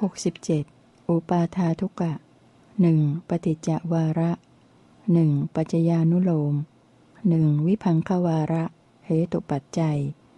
67อุปาทาทุกะหนึ่งปฏิจจวาระหนึ่งปัจจญานุโลมหนึ่งวิภังควาระเหตุปัจจัย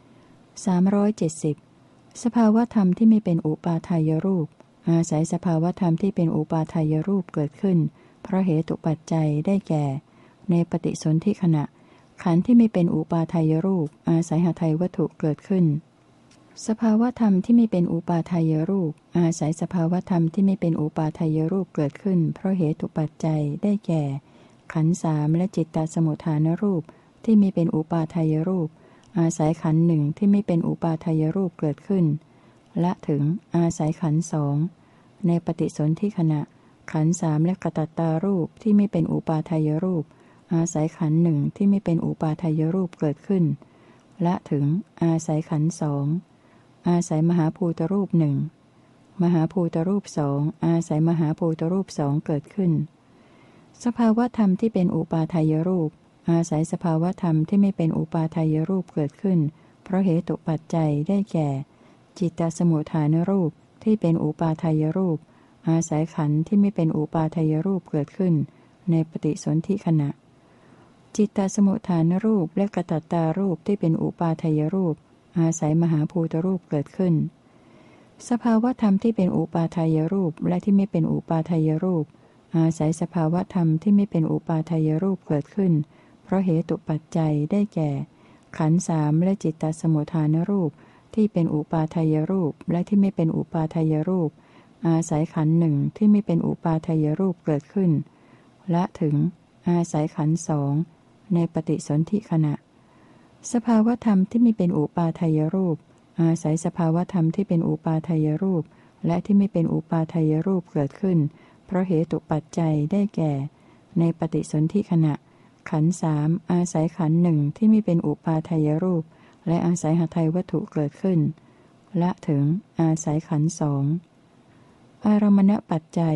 370สภาวธรรมที่ไม่เป็นอุปาทายรูปอาศัยสภาวธรรมที่เป็นอุปาทายรูปเกิดขึ้นเพราะเหตุปัจจัยได้แก่ในปฏิสนธิขณะขันธ์ที่ไม่เป็นอุปาทายรูปอาศัยหทัยวัตถุเกิดขึ้นสภาวธรรมที่ไม่เป็นอุปาทายรูปอาศัยสภาวธรรมที่ไม่เป็นอุปาทายรูปเกิดขึ้นเพราะเหตุปัจจัยได้แก่ขันธ์สามและจิตตสมุทฐานรูปที่ไม่เป็นอุปาทายรูปอาศัยขันธ์หนึ่งที่ไม่เป็นอุปาทายรูปเกิดขึ้นและถึงอาศัยขันธ์สองในปฏิสนธิขณะขันธ์สามและกตัตตารูปที่ไม่เป็นอุปาทายรูปอาศัยขันธ์หนึ่งที่ไม่เป็นอุปาทายรูปเกิดขึ้นและถึงอาศัยขันธ์สองอาศัยมหาภูตรูปหนึ่งมหาภูตรูปสองอาศัยมหาภูตรูปสองเกิดขึ้นสภาวธรรมที่เป็นอุปาทายรูปอาศัยสภาวธรรมที่ไม่เป็นอุปาทายรูปเกิดขึ้นเพราะเหตุปัจจัยได้แก่จิตตสมุทฐานรูปที่เป็นอุปาทายรูปอาศัยขันธ์ที่ไม่เป็นอุปาทายรูปเกิดขึ้นในปฏิสนธิขณะจิตตสมุทฐานรูปและกตัตตารูปที่เป็นอุปาทายรูปอาศัยมหาภูตรูปเกิดขึ้นสภาวธรรมที่เป็นอุปาทายรูปและที่ไม่เป็นอุปาทายรูปอาศัยสภาวธรรมที่ไม่เป็นอุปาทายรูปเกิดขึ้นเพราะเหตุปัจจัยได้แก่ขันธ์สามและจิตตสมุทฐานรูปที่เป็นอุปาทายรูปและที่ไม่เป็นอุปาทายรูปอาศัยขันธ์หนึ่งที่ไม่เป็นอุปาทายรูปเกิดขึ้นและถึงอาศัยขันธ์สองในปฏิสนธิขณะสภาวธรรมที่ไม่เป็นอุปาทายรูปอาศัยสภาวธรรมที่เป็นอุปาทายรูปและที่ไม่เป็นอุปาทายรูปเกิดขึ้นเพราะเหตุปัจจัยได้แก่ในปฏิสนธิขณะขันธ์สามอาศัยขันธ์หนึ่งที่ไม่เป็นอุปาทายรูปและอาศัยหทัยวัตถุเกิดขึ้นและถึงอาศัยขันธ์สองอารมณปัจจัย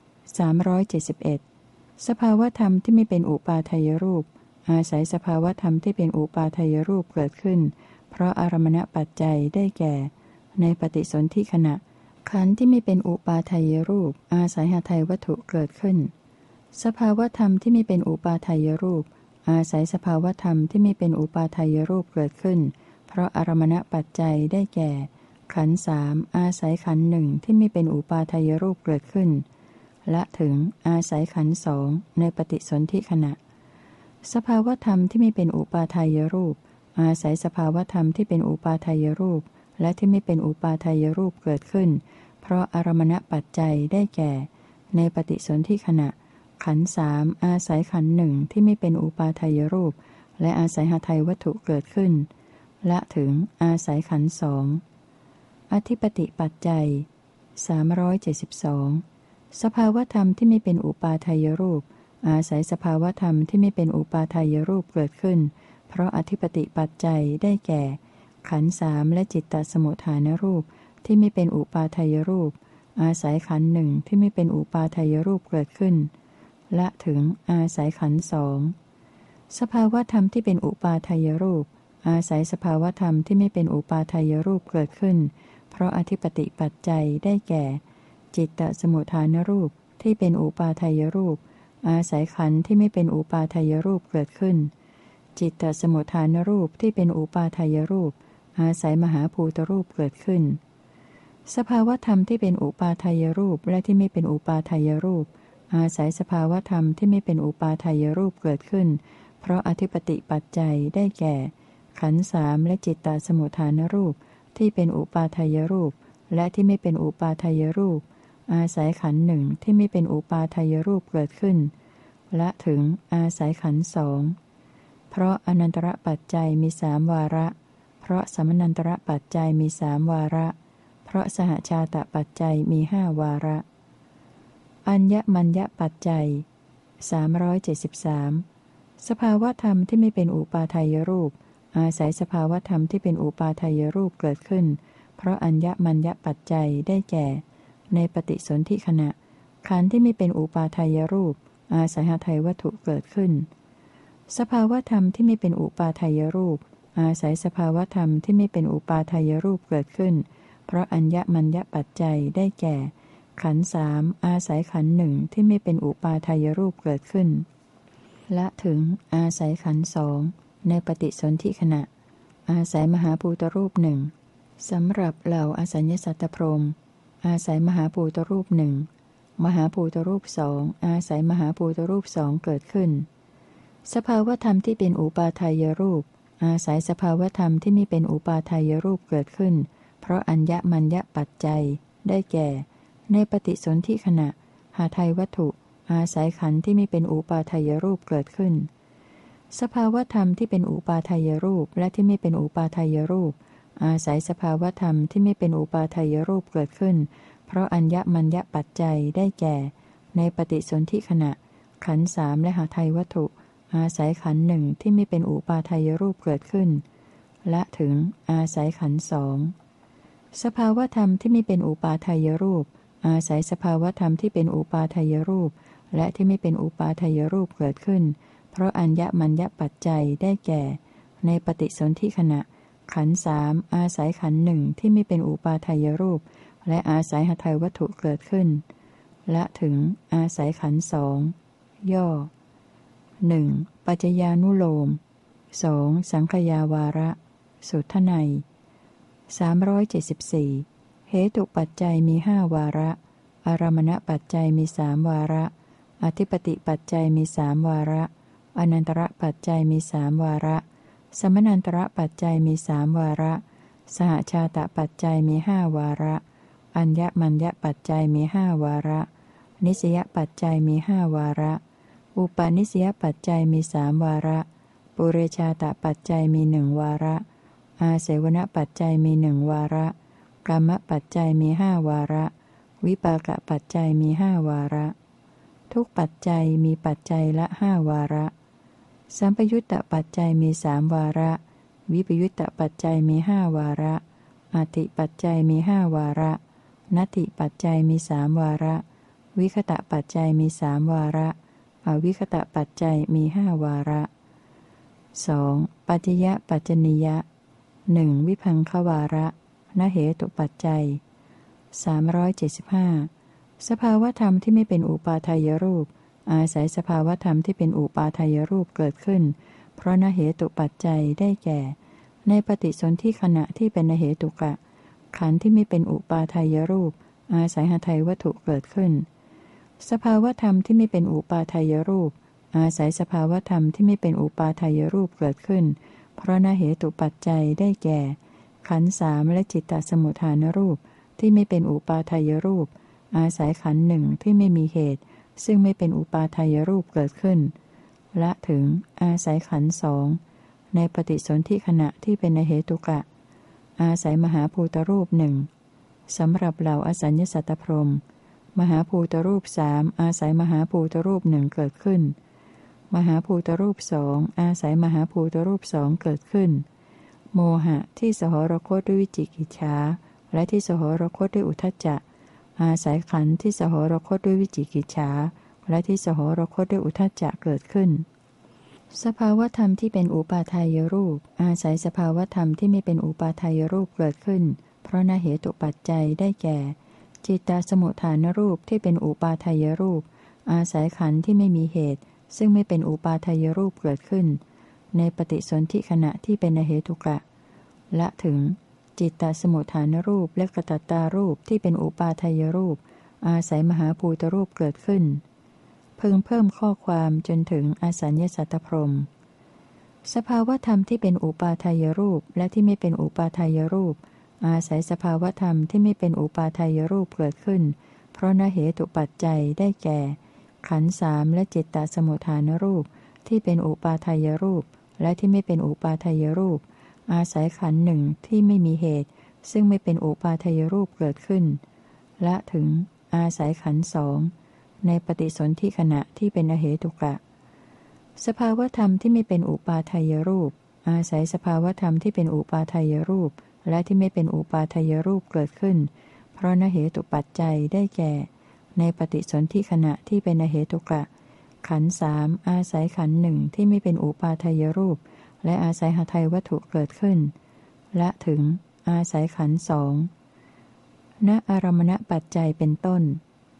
371สภาวธรรมที่ไม่เป็นอุปาทายรูปอาศัยสภาวธรรมที่เป็นอุปาทายรูปเกิดขึ้นเพราะอารมณปัจจัยได้แก่ในปฏิสนธิขณะขันธ์ที่ไม่เป็นอุปาทายรูปอาศัยหทัยวัตถุเกิดขึ้นสภาวธรรมที่ไม่เป็นอุปาทายรูปอาศัยสภาวธรรมที่ไม่เป็นอุปาทายรูปเกิดขึ้นเพราะอารมณปัจจัยได้แก่ขันธ์สามอาศัยขันธ์หนึ่งที่ไม่เป็นอุปาทายรูปเกิดขึ้นและถึงอาศัยขันธ์สองในปฏิสนธิขณะสภาวธรรมที่ไม่เป็นอุปาทายรูปอาศัยสภาวธรรมที่เป็นอุปาทายรูปและที่ไม่เป็นอุปาทายรูปเกิดขึ้นเพราะอารมณปัจจัยได้แก่ในปฏิสนธิขณะขันธ์สามอาศัยขันธ์หนึ่งที่ไม่เป็นอุปาทายรูปและอาศัยหทัยวัตถุเกิดขึ้นและถึงอาศัยขันธ์สองอธิปติปัจจัย372สภาวธรรมที่ไม่เป็นอุปาทายรูปอาศัยสภาวธรรมที่ไม่เป็นอุปาทายรูปเกิดขึ้นเพราะอธิปติปัจจัยได้แก่ขันธ์สามและจิตตสมุทฐานรูปที่ไม่เป็นอุปาทายรูปอาศัยขันธ์หนึ่งที่ไม่เป็นอุปาทายรูปเกิดขึ้นและถึงอาศัยขันธ์สองสภาวธรรมที่เป็นอุปาทายรูปอาศัยสภาวธรรมที่ไม่เป็นอุปาทายรูปเกิดขึ้นเพราะอธิปติปัจจัยได้แก่จิตตสมุทฐานรูปที่เป็นอุปาทายรูปอาศัยขันธ์ที่ไม่เป็นอุปาทายรูปเกิดขึ้นจิตตสมุทฐานรูปที่เป็นอุปาทายรูปอาศัยมหาภูตรูปเกิดขึ้นสภาวธรรมที่เป็นอุปาทายรูปและที่ไม่เป็นอุปาทายรูปอาศัยสภาวธรรมที่ไม่เป็นอุปาทายรูปเกิดขึ้นเพราะอธิปติปัจจัยได้แก่ขันธ์สามและจิตตสมุทฐานรูปที่เป็นอุปาทายรูปและที่ไม่เป็นอุปาทายรูปอาศัยขันธ์หนึ่งที่ไม่เป็นอุปาทายรูปเกิดขึ้นและถึงอาศัยขันธ์สองเพราะอนันตรปัจจัยมีสามวาระเพราะสมนันตรปัจจัยมีสามวาระเพราะสหชาตปัจจัยมีห้าวาระอัญญมัญญปัจจัย373สภาวธรรมที่ไม่เป็นอุปาทายรูปอาศัยสภาวธรรมที่เป็นอุปาทายรูปเกิดขึ้นเพราะอัญญมัญญปัจจัยได้แก่ในปฏิสนธิขณะขันธ์ที่ไม่เป็นอุปาทายรูปอาศัยหทัยวัตถุเกิดขึ้นสภาวธรรมที่ไม่เป็นอุปาทายรูปอาศัยสภาวธรรมที่ไม่เป็นอุปาทายรูปเกิดขึ้นเพราะอัญญมัญญปัจจัยได้แก่ ขันธ์สามอาศัยขันธ์หนึ่งที่ไม่เป็นอุปาทายรูปเกิดขึ้นละถึงอาศัยขันธ์สองในปฏิสนธิขณะอาศัยมหาภูตรูปหนึ่งสำหรับเหล่าอสัญญสัตตพรหมอาศัยมหาภูตรูปหนึ่งมหาภูตรูปสองอาศัยมหาภูตรูปสองเกิดขึ้นสภาวธรรมที่เป็นอุปาทายรูปอาศัยสภาวธรรมที่ไม่เป็นอุปาทายรูปเกิดขึ้นเพราะอัญญมัญญปัจจัยได้แก่ในปฏิสนธิขณะหาไทยวัตถุอาศัยขันธ์ที่ไม่เป็นอุปาทายรูปเกิดขึ้นสภาวธรรมที่เป็นอุปาทายรูปและที่ไม่เป็นอุปาทายรูปอาศัยสภาวธรรมที่ไม่เป็นอุปาทายรูปเกิดขึ้นเพราะอัญญมัญญปัจจัยได้แก่ในปฏิสนธิขณะขันธ์สามและหาไทยวัตถุอาศัยขันธ์หนึ่งที่ไม่เป็นอุปาทายรูปเกิดขึ้นและถึงอาศัยขันธ์สองสภาวธรรมที่ไม่เป็นอุปาทายรูปอาศัยสภาวธรรมที่เป็นอุปาทายรูปและที่ไม่เป็นอุปาทายรูปเกิดขึ้นเพราะอัญญมัญญปัจจัยได้แก่ในปฏิสนธิขณะขันธ์สามอาศัยขันธ์หนึ่งที่ไม่เป็นอุปาทายรูปและอาศัยหทัยวัตถุเกิดขึ้นและถึงอาศัยขันธ์สองย่อ 1. ปัจจญานุโลม 2. สังขยาวาระสุทไนย374เหตุปัจจัยมีห้าวาระอารมณปัจจัยมีสามวาระอธิปติปัจจัยมีสามวาระอนันตระปัจจัยมีสามวาระสมนันตระปัจจัยมีสามวาระสหชาตปัจจัยมีห้าวาระอัญญมัญญปัจจัยมีห้าวาระนิสยปัจจัยมีห้าวาระอุปาณิสยปัจจัยมีสามวาระปุเรชาตปัจจัยมีหนึ่งวาระอาเสวนปัจจัยมีหนึ่งวาระกรรมปัจจัยมีห้าวาระวิปากปัจจัยมีห้าวาระทุกปัจจัยมีปัจจัยละห้าวาระสัมปยุตตปัจจัยมีสามวาระวิปยุตตปัจจัยมีห้าวาระอธิปัจจัยมีห้าวาระนัตถิปัจจัยมีสามวาระวิคตะปัจจัยมีสามวาระอวิคตะปัจจัยมีห้าวาระ 2. ปัจจยปัจจนิยะ 1. วิภังควาระนเหตุปัจจัย375สภาวธรรมที่ไม่เป็นอุปาทายรูปอาศัยสภาวธรรมที่เป็นอุปาทายรูปเกิดขึ้นเพราะนเหตุปัจจัยได้แก่ในปฏิสนธิขณะที่เป็นนเหตุกะขันธ์ที่ไม่เป็นอุปาทายรูปอาศัยหทัยวัตถุเกิดขึ้นสภาวธรรมที่ไม่เป็นอุปาทายรูปอาศัยสภาวธรรมที่ไม่เป็นอุปาทายรูปเกิดขึ้นเพราะนเหตุปัจจัยได้แก่ขันธ์สามและจิตตสมุทฐานรูปที่ไม่เป็นอุปาทายรูปอาศัยขันธ์หนึ่งที่ไม่มีเหตุซึ่งไม่เป็นอุปาทายรูปเกิดขึ้นและถึงอาศัยขันธ์สองในปฏิสนธิขณะที่เป็นนเหตุกะอาศัยมหาภูตรูปหนึ่งสำหรับเหล่าอสัญญสัตตพรหมมหาภูตรูปสามอาศัยมหาภูตรูปหนึ่งเกิดขึ้นมหาภูตรูปสองอาศัยมหาภูตรูปสองเกิดขึ้นโมหะที่สหรคตด้วยวิจิกิจฉาและที่สหรคตด้วยอุทธัจจะอาศัยขันธ์ที่สหรคตด้วยวิจิกิจฉาและที่สหรคตด้วยอุทธัจจะเกิดขึ้นสภาวธรรมที่เป็นอุปาทายรูปอาศัยสภาวธรรมที่ไม่เป็นอุปาทายรูปเกิดขึ้นเพราะนเหตุปัจจัยได้แก่จิตตสมุทฐานรูปที่เป็นอุปาทายรูปอาศัยขันธ์ที่ไม่มีเหตุซึ่งไม่เป็นอุปาทายรูปเกิดขึ้นในปฏิสนธิขณะที่เป็นนเหตุกะและถึงจิตตสมุทฐานรูปและกตัตตารูปที่เป็นอุปาทายรูปอาศัยมหาภูตรูปเกิดขึ้นพึงเพิ่มข้อความจนถึงอสัญญสัตตพรหมสภาวธรรมที่เป็นอุปาทายรูปและที่ไม่เป็นอุปาทายรูปอาศัยสภาวธรรมที่ไม่เป็นอุปาทายรูปเกิดขึ้นเพราะนเหตุปัจจัยได้แก่ขันธ์สามและจิตตสมุทฐานรูปที่เป็นอุปาทายรูปและที่ไม่เป็นอุปาทายรูปอาศัยขันธ์หนึ่งที่ไม่มีเหตุซึ่งไม่เป็นอุปาทายรูปเกิดขึ้นและถึงอาศัยขันธ์สองในปฏิสนธิขณะที่เป็นอเหตุกะสภาวธรรมที่ไม่เป็นอุปาทายรูปอาศัยสภาวธรรมที่เป็นอุปาทายรูปและที่ไม่เป็นอุปาทายรูปเกิดขึ้นเพราะนเหตุปัจจัยได้แก่ในปฏิสนธิขณะที่เป็นอเหตุกะขันธ์สามอาศัยขันธ์หนึ่งที่ไม่เป็นอุปาทายรูปและอาศัยหทัยวัตถุเกิดขึ้นและถึงอาศัยขันธ์สองณอารมณปัจจัยเป็นต้น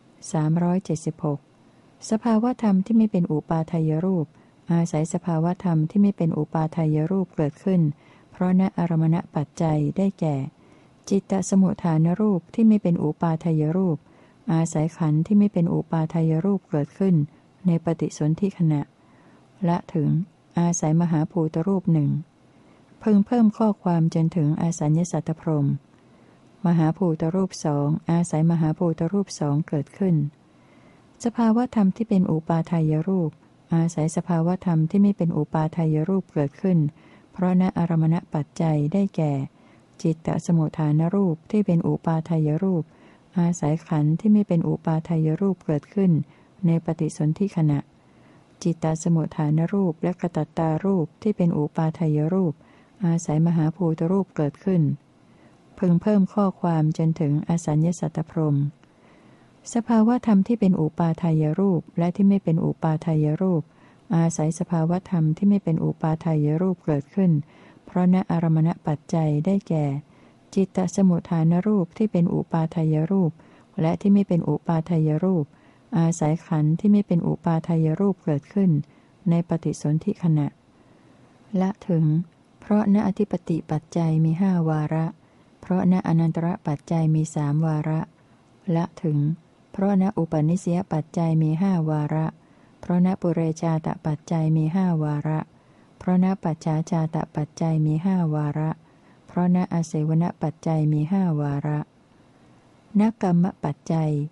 376สภาวธรรมที่ไม่เป็นอุปาทายรูปอาศัยสภาวธรรมที่ไม่เป็นอุปาทายรูปเกิดขึ้นเพราะณอารมณปัจจัยได้แก่ จิตตสมุทฐานรูปที่ไม่เป็นอุปาทายรูปอาศัยขันธ์ที่ไม่เป็นอุปาทายรูปเกิดขึ้นในปฏิสนธิขณะละถึงอาศัยมหาภูตรูปหนึ่งพึงเพิ่มข้อความจนถึงอาสัญญสัตตพรหมมหาภูตรูปสองอาศัยมหาภูตรูปสองเกิดขึ้นสภาวธรรมที่เป็นอุปาทายรูปอาศัยสภาวธรรมที่ไม่เป็นอุปาทายรูปเกิดขึ้นเพราะณอารมณปัจจัยได้แก่จิตตสมุทฐานรูปที่เป็นอุปาทายรูปอาศัยขันธ์ที่ไม่เป็นอุปาทายรูปเกิดขึ้นในปฏิสนธิขณะจิตตสมุทฐานรูปและกตัตตารูปที่เป็นอุปาทายรูปอาศัยมหาภูตรูปเกิดขึ้นพึงเพิ่มข้อความจนถึงอสัญญสัตตพรหมสภาวธรรมที่เป็นอุปาทายรูปและที่ไม่เป็นอุปาทายรูปอาศัยสภาวธรรมที่ไม่เป็นอุปาทายรูปเกิดขึ้นเพราะณอารมณปัจจัยได้แก่จิตตสมุทฐานรูปที่เป็นอุปาทายรูปและที่ไม่เป็นอุปาทายรูปอาศัยขันธ์ที่ไม่เป็นอุปาทายรูปเกิดขึ้นในปฏิสนธิขณะละถึงเพราะณอธิปติปัจจัยมี5วาระเพราะณอนันตระปัจจัยมี3วาระละถึงเพราะณอุปนิสยปัจจัยมี5วาระเพราะณปุเรชาตปัจจัยมี5วาระเพราะณปัจฉาชาตปัจจัยมี5วาระเพราะณอาเสวนปัจจัยมี5วาระณกรรมปัจจัย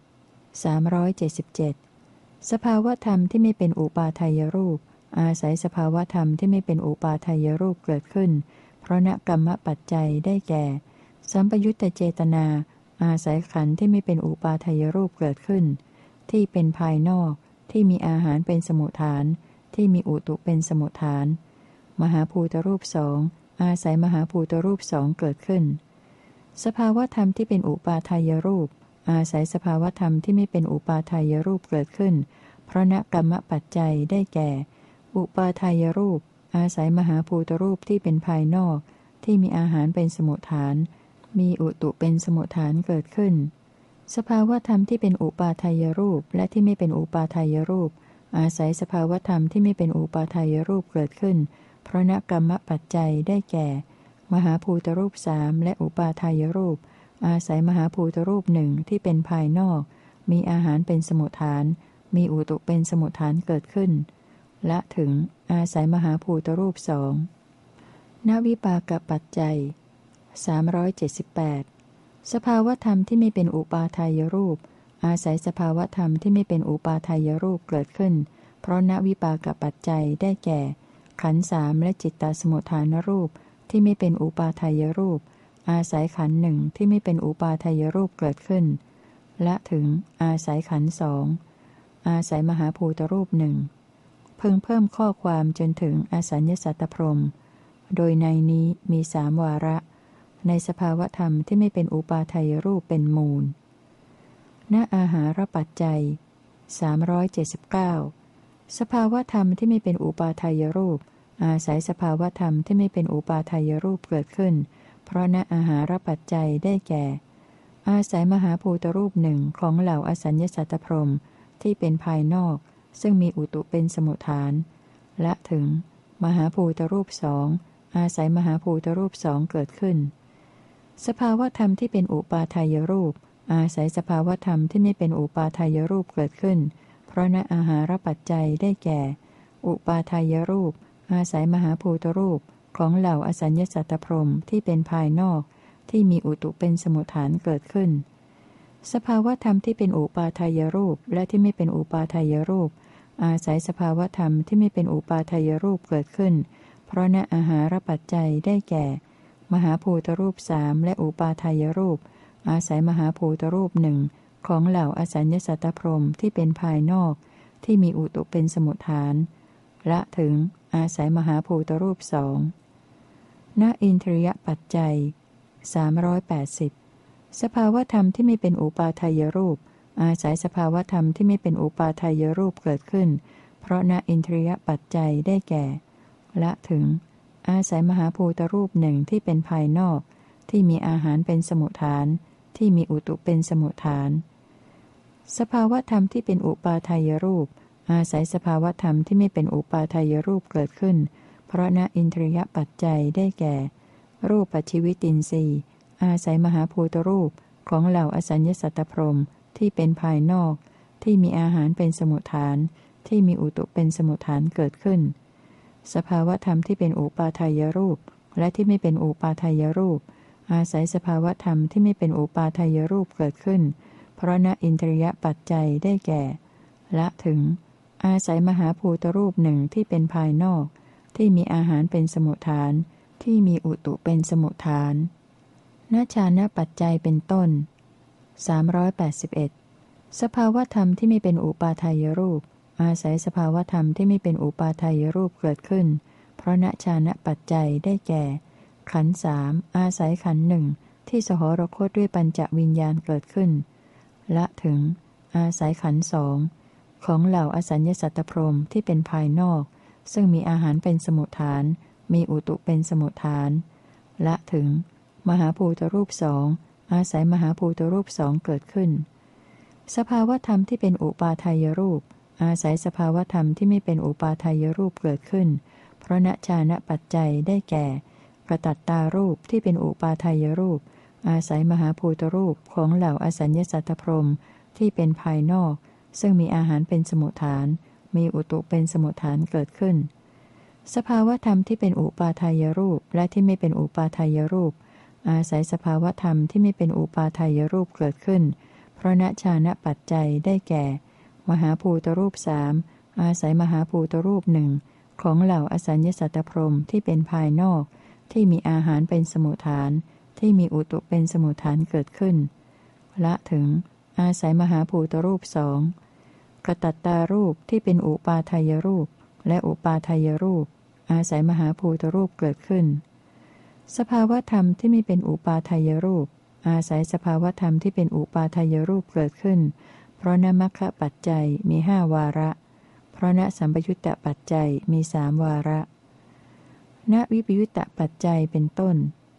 377สภาวธรรมที่ไม่เป็นอุปาทายรูปอาศัยสภาวธรรมที่ไม่เป็นอุปาทายรูปเกิดขึ้นเพราะณกรรมปัจจัยได้แก่สัมปยุตตเจตนาอาศัยขันธ์ที่ไม่เป็นอุปาทายรูปเกิดขึ้นที่เป็นภายนอกที่มีอาหารเป็นสมุทฐานที่มีอุตุเป็นสมุทฐานมหาภูตรูปสองอาศัยมหาภูตรูปสองเกิดขึ้นสภาวธรรมที่เป็นอุปาทายรูปอาศัยสภาวธรรมที่ไม่เป็นอุปาทายรูปเกิดขึ้นเพราะณกรรมปัจจัยได้แก่อุปาทายรูปอาศัยมหาภูตรูปที่เป็นภายนอกที่มีอาหารเป็นสมุทฐานมีอุตุเป็นสมุทฐานเกิดขึ้นสภาวธรรมที่เป็นอุปาทายรูปและที่ไม่เป็นอุปาทายรูปอาศัยสภาวธรรมที่ไม่เป็นอุปาทายรูปเกิดขึ้นเพราะณกรรมปัจจัยได้แก่มหาภูตรูปสามและอุปาทายรูปอาศัยมหาภูตรูปหนึ่งที่เป็นภายนอกมีอาหารเป็นสมุทฐานมีอุตุเป็นสมุทฐานเกิดขึ้นและถึงอาศัยมหาภูตรูปสองณวิปากปัจจัย378สภาวธรรมที่ไม่เป็นอุปาทายรูปอาศัยสภาวธรรมที่ไม่เป็นอุปาทายรูปเกิดขึ้นเพราะณวิปากปัจจัยได้แก่ขันธ์สามและจิตตสมุทฐานรูปที่ไม่เป็นอุปาทายรูปอาศัยขันธ์หนึ่งที่ไม่เป็นอุปาทายรูปเกิดขึ้นและถึงอาศัยขันธ์สองอาศัยมหาภูตรูปหนึ่งพึงเพิ่มข้อความจนถึงอสัญญสัตตพรหมโดยในนี้มี3วาระในสภาวธรรมที่ไม่เป็นอุปาทายรูปเป็นมูลณอาหารปัจจัย379สภาวธรรมที่ไม่เป็นอุปาทายรูปอาศัยสภาวธรรมที่ไม่เป็นอุปาทายรูปเกิดขึ้นเพราะณอาหารปัจจัยได้แก่อาศัยมหาภูตรูปหนึ่งของเหล่าอสัญญสัตตพรหมที่เป็นภายนอกซึ่งมีอุตุเป็นสมุทฐานและถึงมหาภูตรูปสองอาศัยมหาภูตรูปสองเกิดขึ้นสภาวธรรมที่เป็นอุปาทายรูปอาศัยสภาวธรรมที่ไม่เป็นอุปาทายรูปเกิดขึ้นเพราะณอาหารปัจจัยได้แก่อุปาทายรูปอาศัยมหาภูตรูปของเหล่าอสัญญสัตตพรหมที่เป็นภายนอกที่มีอุตุเป็นสมุทฐานเกิดขึ้นสภาวธรรมที่เป็นอุปาทายรูปและที่ไม่เป็นอุปาทายรูปอาศัยสภาวธรรมที่ไม่เป็นอุปาทายรูปเกิดขึ้นเพราะณอาหารปัจจัยได้แก่มหาภูตรูปสามและอุปาทายรูปอาศัยมหาภูตรูปหนึ่งของเหล่าอสัญญสัตตพรหมที่เป็นภายนอกที่มีอุตุเป็นสมุทฐานละถึงอาศัยมหาภูตรูปสองณอินทรียปัจจัย380สภาวธรรมที่ไม่เป็นอุปาทายรูปอาศัยสภาวธรรมที่ไม่เป็นอุปาทายรูปเกิดขึ้นเพราะณอินทรียปัจจัยได้แก่ละถึงอาศัยมหาภูตรูปหนึ่งที่เป็นภายนอกที่มีอาหารเป็นสมุทฐานที่มีอุตุเป็นสมุฏฐานสภาวธรรมที่เป็นอุปาทายรูปอาศัยสภาวธรรมที่ไม่เป็นอุปาทายรูปเกิดขึ้นเพราะณอินทรียปัจจัยได้แก่รูปปัจฉิวิตินทรีย์อาศัยมหาภูตรูปของเหล่าอสัญญสัตตพรหมที่เป็นภายนอกที่มีอาหารเป็นสมุฏฐานที่มีอุตุเป็นสมุฏฐานเกิดขึ้นสภาวธรรมที่เป็นอุปาทายรูปและที่ไม่เป็นอุปาทายรูปอาศัยสภาวธรรมที่ไม่เป็นอุปาทายรูปเกิดขึ้นเพราะณอินทรียปัจจัยได้แก่ละถึงอาศัยมหาภูตรูปหนึ่งที่เป็นภายนอกที่มีอาหารเป็นสมุฏฐานที่มีอุตุเป็นสมุฏฐานณฌานปัจจัยเป็นต้น381สภาวธรรมที่ไม่เป็นอุปาทายรูปอาศัยสภาวธรรมที่ไม่เป็นอุปาทายรูปเกิดขึ้นเพราะณฌานปัจจัยได้แก่ขันธ์สามอาศัยขันธ์หนึ่งที่สหรคตด้วยปัญจวิญญาณเกิดขึ้นละถึงอาศัยขันธ์สองของเหล่าอสัญญสัตตพรหมที่เป็นภายนอกซึ่งมีอาหารเป็นสมุฏฐานมีอุตุเป็นสมุฏฐานละถึงมหาภูตรูปสองอาศัยมหาภูตรูปสองเกิดขึ้นสภาวธรรมที่เป็นอุปาทายรูปอาศัยสภาวธรรมที่ไม่เป็นอุปาทายรูปเกิดขึ้นเพราะณฌานปัจจัยได้แก่กตัตตารูปที่เป็นอุปาทายรูปอาศัยมหาภูตรูปของเหล่าอสัญญสัตตพรหมที่เป็นภายนอกซึ่งมีอาหารเป็นสมุฏฐานมีอุตุเป็นสมุฏฐานเกิดขึ้นสภาวธรรมที่เป็นอุปาทายรูปและที่ไม่เป็นอุปาทายรูปอาศัยสภาวธรรมที่ไม่เป็นอุปาทายรูปเกิดขึ้นเพราะณฌานปัจจัยได้แก่มหาภูตรูปสามอาศัยมหาภูตรูปหนึ่งของเหล่าอสัญญสัตตพรหมที่เป็นภายนอกที่มีอาหารเป็นสมุฏฐานที่มีอุตุเป็นสมุฏฐานเกิดขึ้นละถึงอาศัยมหาภูตรูปสองกตัตตารูปที่เป็นอุปาทายรูปและอุปาทายรูปอาศัยมหาภูตรูปเกิดขึ้นสภาวธรรมที่ไม่เป็นอุปาทายรูปอาศัยสภาวธรรมที่เป็นอุปาทายรูปเกิดขึ้นเพราะณมัคคะปัจจัยมีห้าวาระเพราะณสัมปยุตตปัจจัยมีสามวาระณวิปยุตตปัจจัยเป็นต้น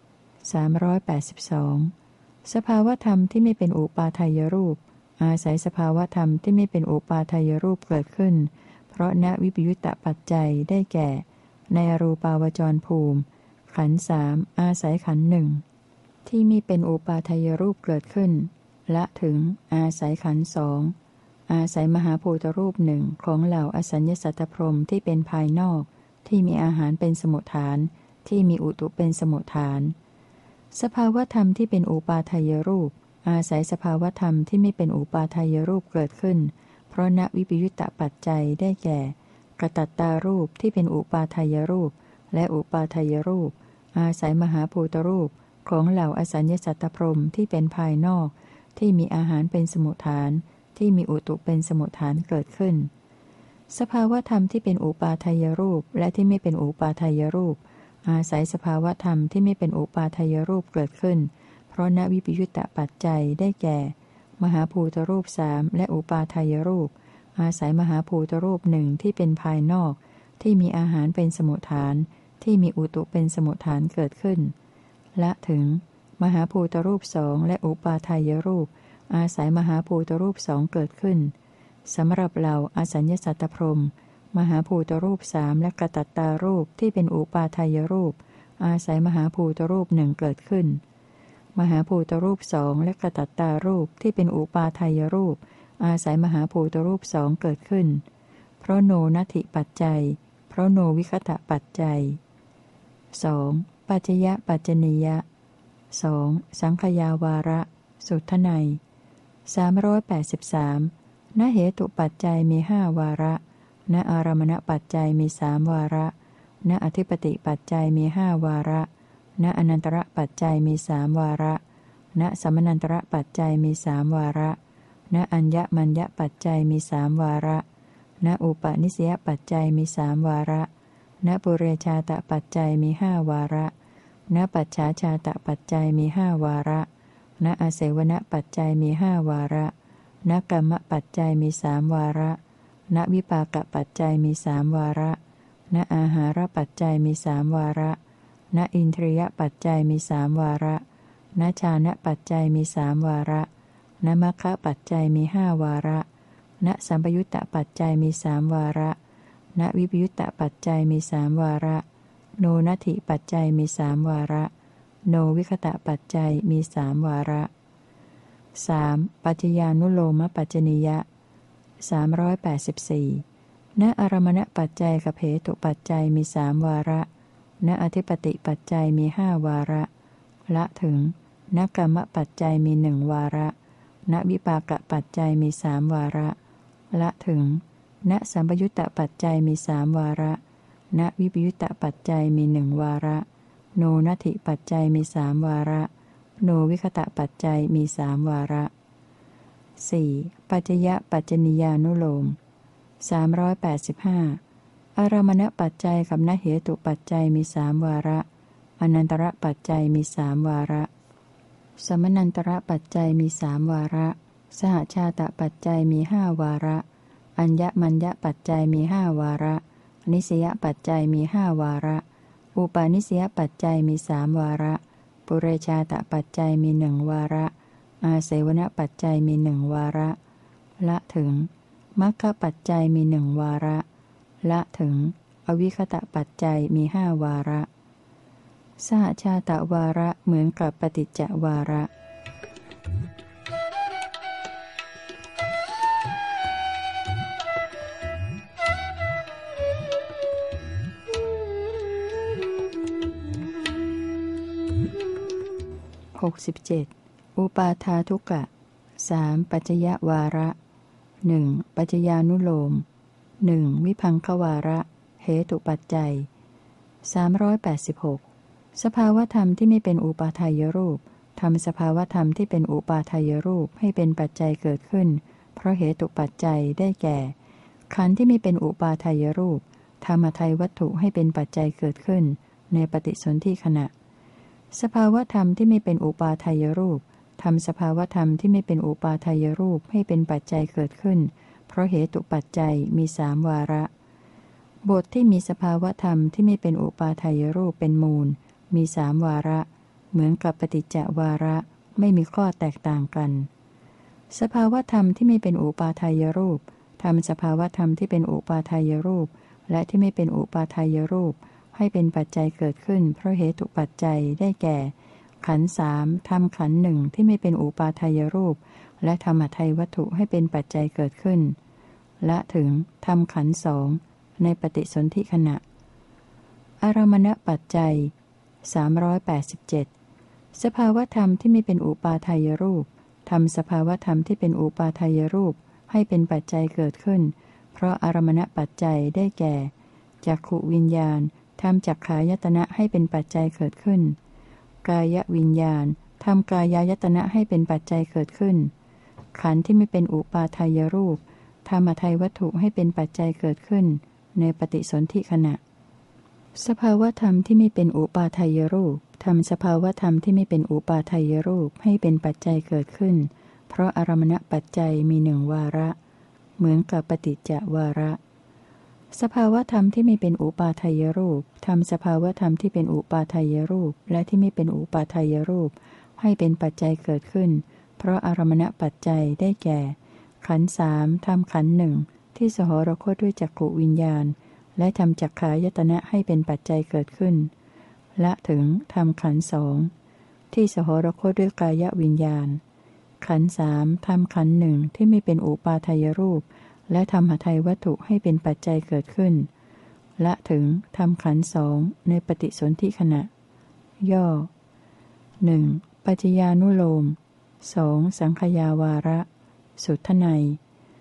382สภาวธรรมที่ไม่เป็นอุปาทายรูปอาศัยสภาวธรรมที่ไม่เป็นอุปาทายรูปเกิดขึ้นเพราะณวิปยุตตปัจจัยได้แก่ในอรูปาวจรภูมิขันธ์สามอาศัยขันธ์หนึ่งที่มีเป็นอุปาทายรูปเกิดขึ้นละถึงอาศัยขันธ์สองอาศัยมหาภูตรูปหนึ่งของเหล่าอสัญญสัตตพรหมที่เป็นภายนอกที่มีอาหารเป็นสมุฏฐานที่มีอุตุเป็นสมุฏฐานสภาวธรรมที่เป็นอุปาทายรูปอาศัยสภาวธรรมที่ไม่เป็นอุปาทายรูปเกิดขึ้นเพราะณวิปยุตตปัจจัยได้แก่กตัตตารูปที่เป็นอุปาทายรูปและอุปาทายรูปอาศัยมหาภูตรูปของเหล่าอสัญญสัตตพรหมที่เป็นภายนอกที่มีอาหารเป็นสมุฏฐานที่มีอุตุเป็นสมุฏฐานเกิดขึ้นสภาวธรรมที่เป็นอุปาทายรูปและที่ไม่เป็นอุปาทายรูปอาศัยสภาวธรรมที่ไม่เป็นอุปาทายรูปเกิดขึ้นเพราะณวิปยุตตปัจจัยได้แก่มหาภูตรูปสามและอุปาทายรูปอาศัยมหาภูตรูปหนึ่งที่เป็นภายนอกที่มีอาหารเป็นสมุฏฐานที่มีอุตุเป็นสมุฏฐานเกิดขึ้นละถึงมหาภูตรูปสองและอุปาทายรูปอาศัยมหาภูตรูปสองเกิดขึ้นสำหรับเราอสัญญสัตตพรหมมหาภูตรูปสามและกตัตตารูปที่เป็นอุปาทายรูปอาศัยมหาภูตรูปหนึ่งเกิดขึ้นมหาภูตรูปสองและกตัตตารูปที่เป็นอุปาทายรูปอาศัยมหาภูตรูปสองเกิดขึ้นเพราะโนนัตถิปัจจัยเพราะโนวิคตะปัจจัย 2. ปัจจยปัจจนียะ 2. สังขยาวาระสุทไนย383ณเหตุปัจจัยมีห้าวาระณอารมณปัจจัยมีสามวาระณอธิปติปัจจัยมีห้าวาระณอนันตระปัจจัยมีสามวาระณสมนันตระปัจจัยมีสามวาระณอัญญมัญญปัจจัยมีสามวาระณอุปนิสยปัจจัยมีสามวาระณปุเรชาตปัจจัยมีห้าวาระณปัจฉาชาตปัจจัยมีห้าวาระณอาเสวนปัจจัยมีห้าวาระณกรรมปัจจัยมีสามวาระณวิปากปัจจัยมีสามวาระณอาหารปัจจัยมีสามวาระณอินทรียปัจจัยมีสามวาระณณชานะปัจจัยมีสามวาระณมัคคะปัจจัยมีห้าวาระณสัมปยุตตปัจจัยมีสามวาระณวิปยุตตปัจจัยมีสามวาระโนนัตถิปัจจัยมีสามวาระโนวิคตะปัจจัยมีสามวาระ 3. ปัจจญานุโลมปัจจนิยะ384ณอารมณปัจจัยกับเหตุปัจจัยมีสามวาระณอธิปติปัจจัยมีห้าวาระละถึงณกรรมปัจจัยมีหนึ่งวาระณวิปากปัจจัยมีสามวาระละถึงณสัมปยุตตปัจจัยมีสามวาระณวิปยุตตปัจจัยมีหนึ่งวาระโนนัตถิปัจจัยมีสามวาระโนวิคตะปัจจัยมีสามวาระ 4. ปัจจยปัจจนิยานุโลม385อารมณปัจจัยกับนเหตุปัจจัยมีสามวาระอนันตระปัจจัยมีสามวาระสมนันตระปัจจัยมีสามวาระสหชาตปัจจัยมีห้าวาระอัญญมัญญปัจจัยมีห้าวาระนิสยปัจจัยมีห้าวาระอุปาณิสยปัจจัยมีสามวาระปุเรชาตปัจจัยมีหนึ่งวาระอาเสวนปัจจัยมีหนึ่งวาระละถึงมัคคปัจจัยมีหนึ่งวาระละถึงอวิคตะปัจจัยมีห้าวาระสหชาตวาระเหมือนกับปฏิจจวาระ67อุปาทาทุกะ 3. ปัจจยวาระ 1. ปัจจญานุโลม 1. วิภังควาระเหตุปัจจัย386สภาวธรรมที่ไม่เป็นอุปาทายรูปทำสภาวธรรมที่เป็นอุปาทายรูปให้เป็นปัจจัยเกิดขึ้นเพราะเหตุปัจจัยได้แก่ขันธ์ที่ไม่เป็นอุปาทายรูปทำอทัยวัตถุให้เป็นปัจจัยเกิดขึ้นในปฏิสนธิขณะสภาวธรรมที่ไม่เป็นอุปาทายรูปทำสภาวธรรมที่ไม่เป็นอุปาทายรูปให้เป็นปัจจัยเกิดขึ้นเพราะเหตุปัจจัยมีสามวาระบทที่มีสภาวธรรมที่ไม่เป็นอุปาทายรูปเป็นมูลมีสามวาระเหมือนกับปฏิจจวาระไม่มีข้อแตกต่างกันสภาวธรรมที่ไม่เป็นอุปาทายรูปทำสภาวธรรมที่เป็นอุปาทายรูปและที่ไม่เป็นอุปาทายรูปให้เป็นปัจจัยเกิดขึ้นเพราะเหตุปัจจัยได้แก่ขันธ์สามทำขันธ์หนึ่งที่ไม่เป็นอุปาทายรูปและทำอทัยวัตถุให้เป็นปัจจัยเกิดขึ้นและถึงทำขันธ์สองในปฏิสนธิขณะอารมณปัจจัย387สภาวธรรมที่ไม่เป็นอุปาทายรูปทำสภาวธรรมที่เป็นอุปาทายรูปให้เป็นปัจจัยเกิดขึ้นเพราะอารมณปัจจัยได้แก่จักขุวิญญาณทำจักขายตนะให้เป็นปัจจัยเกิดขึ้นกายวิญญาณทำกายายตนะให้เป็นปัจจัยเกิดขึ้นขันธ์ที่ไม่เป็นอุปาทายรูปทำอทัยวัตถุให้เป็นปัจจัยเกิดขึ้นในปฏิสนธิขณะสภาวธรรมที่ไม่เป็นอุปาทายรูปทำสภาวธรรมที่ไม่เป็นอุปาทายรูปให้เป็นปัจจัยเกิดขึ้นเพราะอารมณปัจจัยมีหนึ่งวาระเหมือนกับปฏิจจวาระสภาวธรรมที่ไม่เป็นอุปาทายรูปทำสภาวธรรมที่เป็นอุปาทายรูปและที่ไม่เป็นอุปาทายรูปให้เป็นปัจจัยเกิดขึ้นเพราะอารมณปัจจัยได้แก่ขันธ์สามทำขันธ์หนึ่งที่สหรคตด้วยจักขุวิญญาณและทำจักขายตนะให้เป็นปัจจัยเกิดขึ้นและถึงทำขันธ์สองที่สหรคตด้วยกายวิญญาณขันธ์สามทำขันธ์หนึ่งที่ไม่เป็นอุปาทายรูปและทำหทัยวัตถุให้เป็นปัจจัยเกิดขึ้นและถึงทำขันธ์สองในปฏิสนธิขณะย่อ 1. ปัจจญานุโลม 2. สังขยาวาระสุทไนย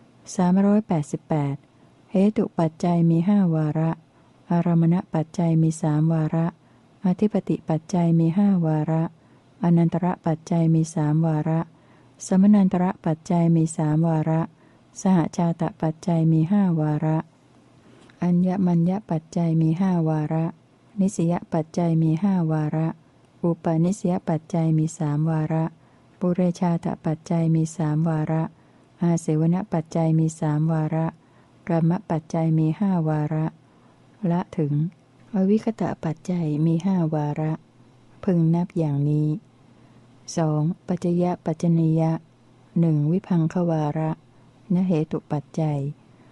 388เหตุปัจจัยมีห้าวาระอารมณปัจจัยมีสามวาระอธิปติปัจจัยมีห้าวาระอนันตระปัจจัยมีสามวาระสมนันตระปัจจัยมีสามวาระสหชาตปัจจัยมีห้าวาระอัญญมัญญปัจจัยมีห้าวาระนิสยปัจจัยมีห้าวาระอุปาณิสยปัจจัยมีสามวาระปุเรชาตปัจจัยมีสามวาระอาเสวนปัจจัยมีสามวาระกรรมปัจจัยมีห้าวาระละถึงอวิคตะปัจจัยมีห้าวาระพึงนับอย่างนี้ 2. ปัจจยปัจจนียะ 1. วิพังควาระนเหตุปัจจัย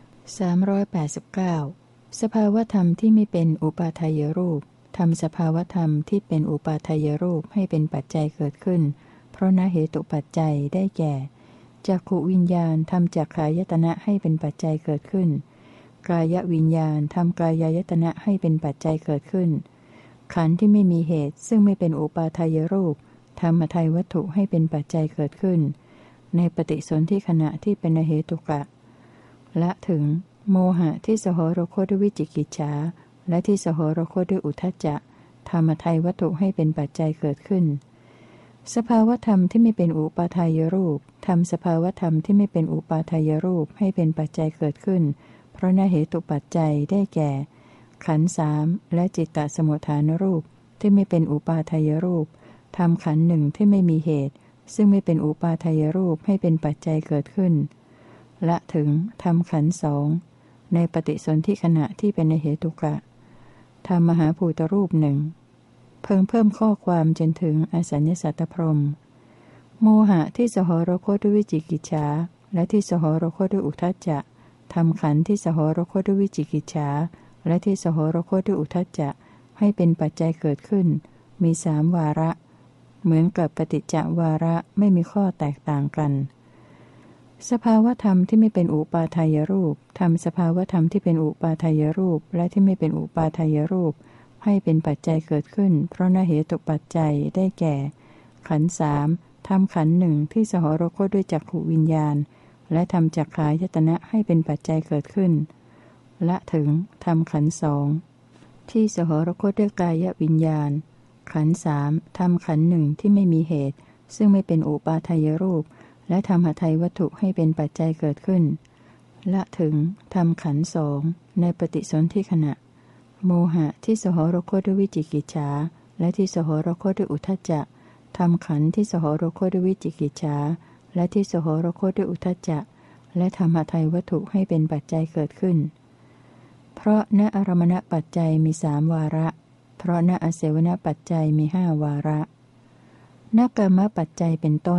389สภาวธรรมที่ไม่เป็นอุปาทายรูปทำสภาวธรรมที่เป็นอุปาทายรูปให้เป็นปัจจัยเกิดขึ้นเพราะนเหตุปัจจัยได้แก่จักขุวิญญาณทำจักขายตนะให้เป็นปัจจัยเกิดขึ้นกายวิญญาณทำกายายตนะให้เป็นปัจจัยเกิดขึ้นขันธ์ที่ไม่มีเหตุซึ่งไม่เป็นอุปาทายรูปทำหทัยวัตถุให้เป็นปัจจัยเกิดขึ้นในปฏิสนธิขณะที่เป็นเหตุกะละถึงโมหะที่สหรคตด้วยวิจิกิจฉาและที่สหรคตด้วยอุทธัจจะธรรมทัยวัตถุให้เป็นปัจจัยเกิดขึ้นสภาวธรรมที่ไม่เป็นอุปาทายรูปทำสภาวธรรมที่ไม่เป็นอุปาทายรูปให้เป็นปัจจัยเกิดขึ้นเพราะนเหตุปัจจัยได้แก่ขันธ์สามและจิตตสมุฏฐานรูปที่ไม่เป็นอุปาทายรูปทำขันธ์หนึ่งที่ไม่มีเหตุซึ่งไม่เป็นอุปาทายรูปให้เป็นปัจจัยเกิดขึ้นละถึงทำขันธ์สองในปฏิสนธิขณะที่เป็นเหตุกะทำมหาภูตรูปหนึ่งเพิ่มข้อความจนถึงอสัญญสัตตพรหมโมหะที่สหรคตด้วยวิจิกิจฉาและที่สหรคตด้วยอุทธัจจะทำขันธ์ที่สหรคตด้วยวิจิกิจฉาและที่สหรคตด้วยอุทธัจจะให้เป็นปัจจัยเกิดขึ้นมีสามวาระเหมือนกับปฏิจจวาระไม่มีข้อแตกต่างกันสภาวธรรมที่ไม่เป็นอุปาทายรูปทำสภาวธรรมที่เป็นอุปาทายรูปและที่ไม่เป็นอุปาทายรูปให้เป็นปัจจัยเกิดขึ้นเพราะนเหตุปัจจัยได้แก่ขันธ์สามทำขันธ์หนึ่งที่สหรคตด้วยจักขุวิญญาณและทำจักขายตนะให้เป็นปัจจัยเกิดขึ้นละถึงทำขันธ์สองที่สหรคตด้วยกายวิญญาณขันธ์สามทำขันธ์หนึ่งที่ไม่มีเหตุซึ่งไม่เป็นอุปาทายรูปและทำหทัยวัตถุให้เป็นปัจจัยเกิดขึ้นละถึงทำขันธ์สองในปฏิสนธิขณะโมหะที่สหรคตด้วยวิจิกิจฉาและที่สหรคตด้วยอุทธัจจะทำขันธ์ที่สหรคตด้วยวิจิกิจฉาและที่สหรคตด้วยอุทธัจจะและทำหทัยวัตถุให้เป็นปัจจัยเกิดขึ้นเพราะณอารมณปัจจัยมีสามวาระเพราะณอเสวนปัจจัยมีห้าวาระณกรรมปัจจัยเป็นต้น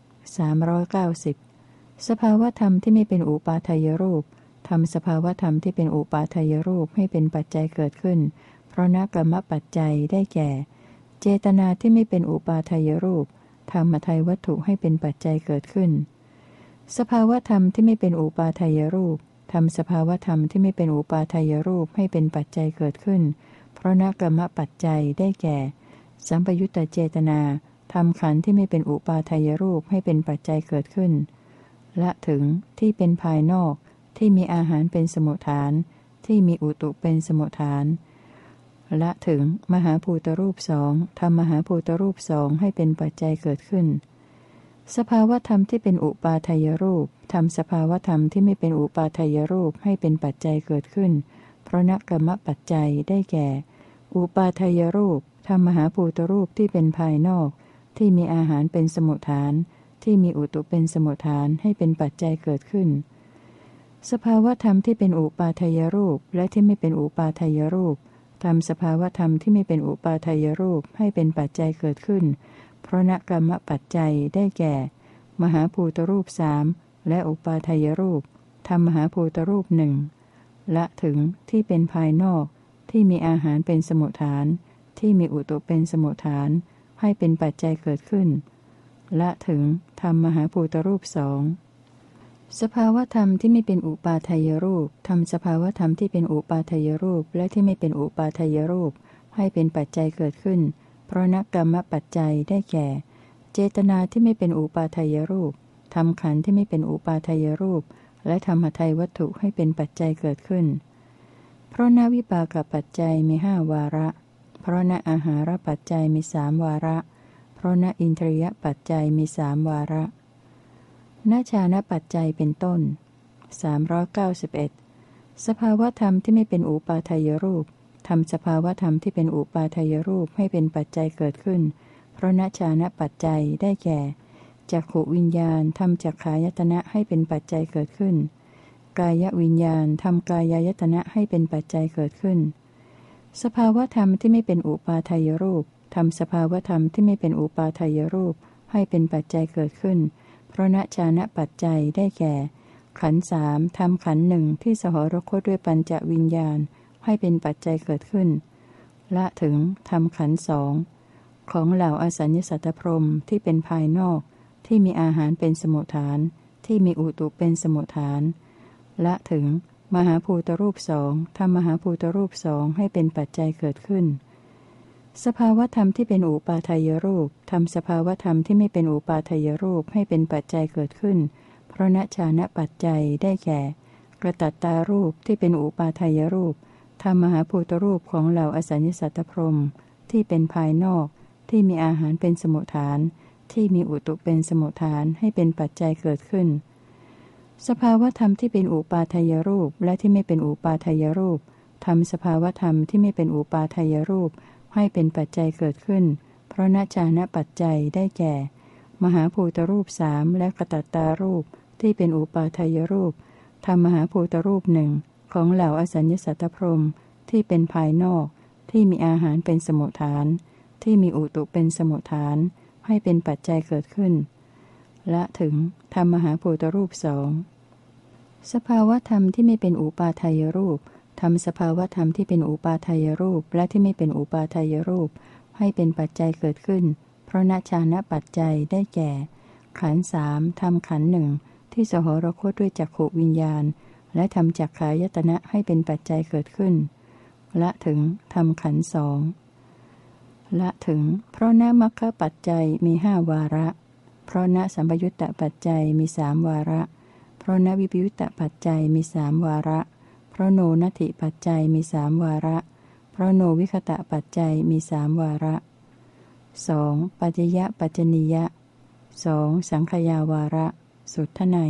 390สภาวธรรมที่ไม่เป็นอุปาทายรูปทำสภาวธรรมที่เป็นอุปาทายรูปให้เป็นปัจจัยเกิดขึ้นเพราะณกรรมปัจจัยได้แก่เจตนาที่ไม่เป็นอุปาทายรูปทำหทัยวัตถุให้เป็นปัจจัยเกิดขึ้นสภาวธรรมที่ไม่เป็นอุปาทายรูปทำสภาวธรรมที่ไม่เป็นอุปาทายรูปให้เป็นปัจจัยเกิดขึ้นเพราะณกรรมปัจจัยได้แก่สัมปยุตตเจตนาทำขันธ์ที่ไม่เป็นอุปาทายรูปให้เป็นปัจจัยเกิดขึ้นละถึงที่เป็นภายนอกที่มีอาหารเป็นสมุฏฐานที่มีอุตุเป็นสมุฏฐานละถึงมหาภูตรูปสองทำมหาภูตรูปสองให้เป็นปัจจัยเกิดขึ้นสภาวธรรมที่เป็นอุปาทายรูปทำสภาวธรรมที่ไม่เป็นอุปาทายรูปให้เป็นปัจจัยเกิดขึ้นเพราะณกรรมปัจจัยได้แก่อุปาทายรูปทำมหาภูตรูปที่เป็นภายนอกที่มีอาหารเป็นสมุฏฐานที่มีอุตุเป็นสมุฏฐานให้เป็นปัจจัยเกิดขึ้นสภาวธรรมที่เป็นอุปาทายรูปและที่ไม่เป็นอุปาทายรูปทำสภาวธรรมที่ไม่เป็นอุปาทายรูปให้เป็นปัจจัยเกิดขึ้นเพราะณกรรมปัจจัยได้แก่มหาภูตรูปสามและอุปาทายรูปทำมหาภูตรูปหนึ่งละถึงที่เป็นภายนอกที่มีอาหารเป็นสมุฏฐานที่มีอุตุเป็นสมุฏฐานให้เป็นปัจจัยเกิดขึ้นละถึงทำมหาภูตรูปสองสภาวธรรมที่ไม่เป็นอุปาทายรูปทำสภาวธรรมที่เป็นอุปาทายรูปและที่ไม่เป็นอุปาทายรูปให้เป็นปัจจัยเกิดขึ้นเพราะณกรรมปัจจัยได้แก่เจตนาที่ไม่เป็นอุปาทายรูปทำขันธ์ที่ไม่เป็นอุปาทายรูปและทำหทัยวัตถุให้เป็นปัจจัยเกิดขึ้นเพราะณวิปากปัจจัยมีห้าวาระเพราะณอาหารปัจจัยมีสามวาระเพราะณอินทรียปัจจัยมีสามวาระณฌานปัจจัยเป็นต้น391สภาวธรรมที่ไม่เป็นอุปาทายรูปทำสภาวธรรมที่เป็นอุปาทายรูปให้เป็นปัจจัยเกิดขึ้นเพราะณฌานปัจจัยได้แก่จักขุวิญญาณทำจักขายตนะให้เป็นปัจจัยเกิดขึ้นกายวิญญาณทำกายายตนะให้เป็นปัจจัยเกิดขึ้นสภาวธรรมที่ไม่เป็นอุปาทายรูปทำสภาวธรรมที่ไม่เป็นอุปาทายรูปให้เป็นปัจจัยเกิดขึ้นเพราะณชานะปัจจัยได้แก่ขันธ์สามทำขันธ์หนึ่งที่สหรคตด้วยปัญจวิญญาณให้เป็นปัจจัยเกิดขึ้นละถึงทำขันธ์สองของเหล่าอสัญญสัตตพรหมที่เป็นภายนอกที่มีอาหารเป็นสมุฏฐานที่มีอุตุเป็นสมุฏฐานละถึงมหาภูตรูปสองทำมหาภูตรูปสองให้เป็นปัจจัยเกิดขึ้นสภาวธรรมที่เป็นอุปาทายรูปทำสภาวธรรมที่ไม่เป็นอุปาทายรูปให้เป็นปัจจัยเกิดขึ้นเพราะณชานะปัจจัยได้แก่กระตัตตารูปที่เป็นอุปาทายรูปทำมหาภูตรูปของเหล่าอสัญญสัตตพรหมที่เป็นภายนอกที่มีอาหารเป็นสมุฏฐานที่มีอุตุเป็นสมุฏฐานให้เป็นปัจจัยเกิดขึ้นสภาวธรรมที่เป็นอุปาทายรูปและที่ไม่เป็นอุปาทายรูปทำสภาวธรรมที่ไม่เป็นอุปาทายรูปให้เป็นปัจจัยเกิดขึ้นเพราะณชานะปัจจัยได้แก่มหาภูตรูปสามและกตัตตารูปที่เป็นอุปาทายรูปทำมหาภูตรูปหนึ่งของเหล่าอสัญญสัตตพรหมที่เป็นภายนอกที่มีอาหารเป็นสมุฏฐานที่มีอุตุเป็นสมุฏฐานให้เป็นปัจจัยเกิดขึ้นละถึงทำมหาภูตรูปสองสภาวธรรมที่ไม่เป็นอุปาทายรูปทำสภาวธรรมที่เป็นอุปาทายรูปและที่ไม่เป็นอุปาทายรูปให้เป็นปัจจัยเกิดขึ้นเพราะณชานะปัจจัยได้แก่ขันธ์สามทำขันธ์หนึ่งที่สหรคตด้วยจักขุวิญญาณและทำจักขายตนะให้เป็นปัจจัยเกิดขึ้นละถึงทำขันธ์สองละถึงเพราะณมรรคปัจจัยมีห้าวาระเพราะณสัมปยุตตปัจจัยมีสามวาระเพราะณวิปยุตตปัจจัยมีสามวาระเพราะโนนัตถิปัจจัยมีสามวาระเพราะโนวิคตะปัจจัยมีสามวาระสองปัจจยปัจจนิยะสองสังขยาวาระสุทไน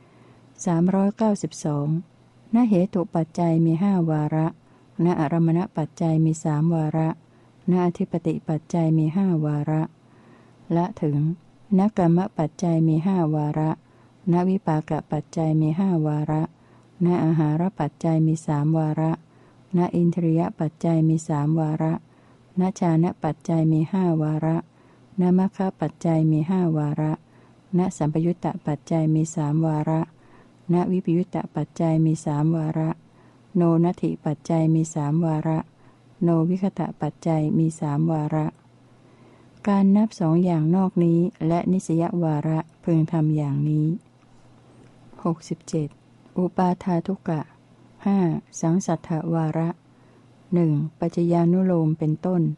392ณเหตุปัจจัยมีห้าวาระณอารมณปัจจัยมีสามวาระณอธิปติปัจจัยมีห้าวาระละถึงณกรรมปัจจัยมีห้าวาระณวิปากปัจจัยมีห้าวาระณอาหารปัจจัยมีสามวาระณอินทรียปัจจัยมีสามวาระณฌานปัจจัยมีห้าวาระณมรรคปัจจัยมีห้าวาระณสัมปยุตตปัจจัยมีสามวาระณวิปยุตตปัจจัยมีสามวาระโนนัตถิปัจจัยมีสามวาระโนวิคตะปัจจัยมีสามวาระการนับสองอย่างนอกนี้และนิสยวาระพึงทำอย่างนี้67อุปาทาทุกะ5สังสัทธวาระ1ปัจจญานุโลมเป็นต้น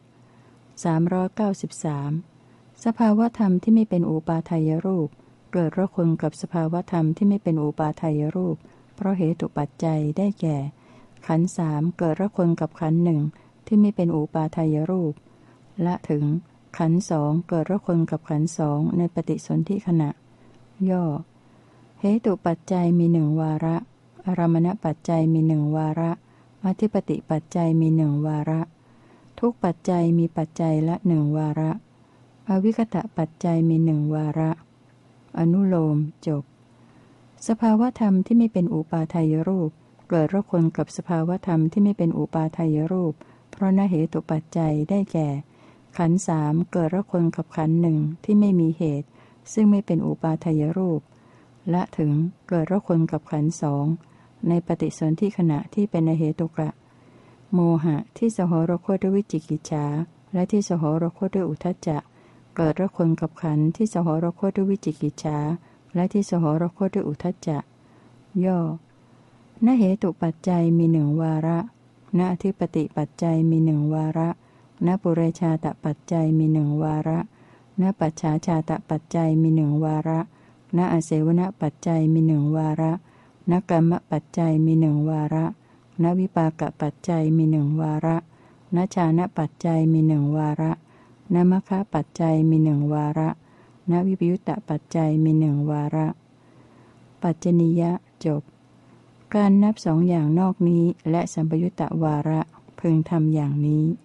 393สภาวธรรมที่ไม่เป็นอุปาทายรูปเกิดระคนกับสภาวธรรมที่ไม่เป็นอุปาทายรูปเพราะเหตุปัจจัยได้แก่ขันธ์สามเกิดระคนกับขันธ์หนึ่งที่ไม่เป็นอุปาทายรูปละถึงขันธ์สองเกิดระคนกับขันธ์สองในปฏิสนธิขณะย่อเหตุปัจจัยมีหนึ่งวาระอารมณปัจจัยมีหนึ่งวาระอธิปติปัจจัยมีหนึ่งวาระทุกปัจจัยมีปัจจัยละหนึ่งวาระอวิคตะปัจจัยมีหนึ่งวาระอนุโลมจบสภาวธรรมที่ไม่เป็นอุปาทายรูปเกิดระคนกับสภาวธรรมที่ไม่เป็นอุปาทายรูปเพราะณเหตุปัจจัยได้แก่ขันธ์สามเกิดระคนกับขันธ์หนึ่งที่ไม่มีเหตุซึ่งไม่เป็นอุปาทายรูปละถึงเกิดระคนกับขันธ์สองในปฏิสนธิขณะที่เป็นอเหตุกะโมหะที่สหรคตด้วยวิจิกิจฉาและที่สหรคตด้วยอุทธัจจะเกิดระคนกับขันธ์ที่สหรคตด้วยวิจิกิจฉาและที่สหรคตด้วยอุทธัจจะย่อณเหตุปัจจัยมีหนึ่งวาระณอธิปติปัจจัยมีหนึ่งวาระณปุเรชาตปัจจัยมีหนึ่งวาระณปัจฉาชาตปัจจัยมีหนึ่งวาระณอเสวนปัจจัยมีหนึ่งวาระณกรรมปัจจัยมีหนึ่งวาระณวิปากปัจจัยมีหนึ่งวาระณฌานปัจจัยมีหนึ่งวาระณมรรคปัจจัยมีหนึ่งวาระณวิปยุตตปัจจัยมีหนึ่งวาระปัจจนิยะจบการนับสองอย่างนอกนี้และสัมปยุตตวาระพึงทำอย่างนี้